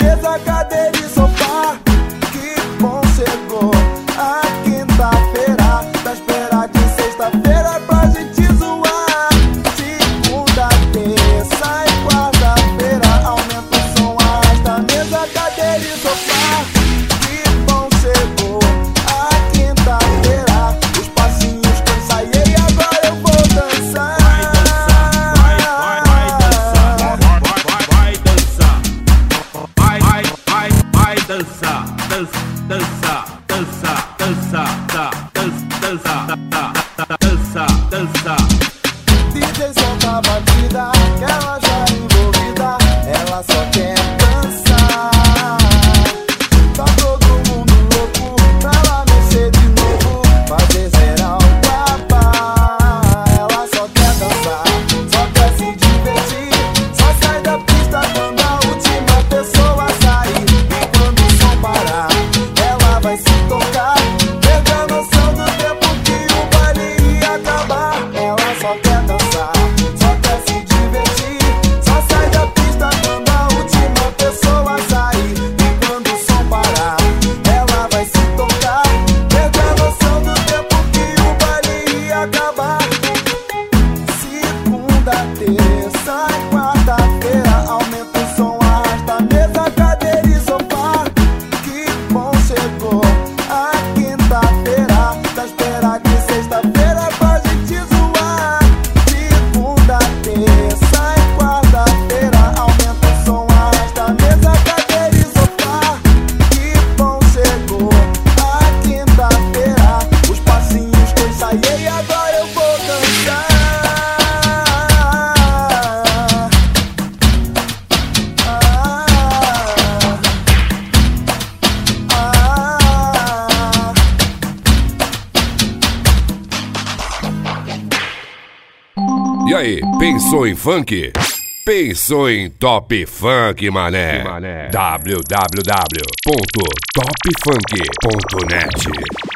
mesa, cadeira e sofá. Que bom chegou a quinta-feira, pra esperar de sexta-feira pra gente zoar. Segunda, terça e quarta-feira, aumenta o som, arrasta a mesa, cadeira e sofá. Que bom chegou a quinta-feira, os passinhos que eu ensaiei, agora eu vou dançar. Dança. DJ solta a batida, que ela já envolvida, ela só quer dançar. Tá todo mundo louco pra ela mexer de novo, fazer geral papar. Ela só quer dançar, só quer se divertir, só sai da pista quando a última pessoa sair. E quando o som parar, ela vai se tocar, pega a noção do tempo que o baile ia acabar. Ela só quer dançar, só quer se divertir, só sai da pista quando a última pessoa sair. E quando o som parar, ela vai se tocar, pega a noção do tempo que o baile ia acabar. Segunda, terça e quarta-feira, aumenta o som, arrasta a mesa, cadeira e sofá. Que bom chegou a quinta-feira, pra esperar de sexta-feira pra gente zoar. Segunda, terça e quarta-feira, aumenta o som, arrasta a mesa, cadeira e sofá. Que bom chegou a quinta-feira, os passinhos que eu ensaiei, agora eu vou dançar. E aí, pensou em funk? Pensou em Top Funk, mané. www.topfunk.net